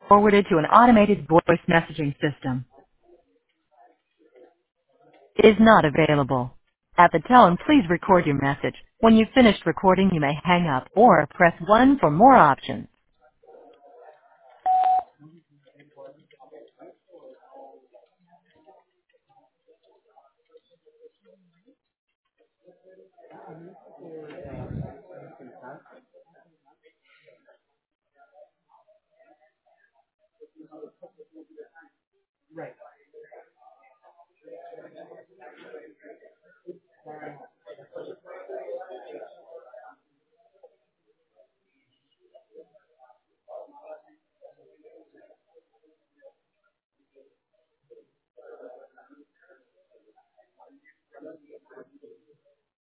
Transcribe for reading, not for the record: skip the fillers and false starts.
forwarded to an automated voice messaging system. Is not available. At the tone, please record your message. When you've finished recording, you may hang up or press 1 for more options.